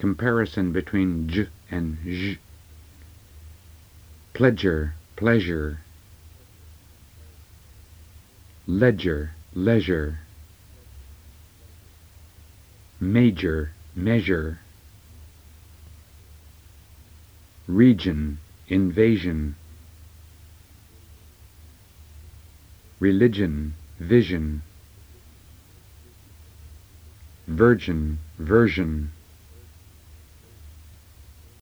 comparison between j and zh. Pledger, pleasure. Ledger, leisure. Major, measure. Region, invasion. Religion, vision. Virgin, version.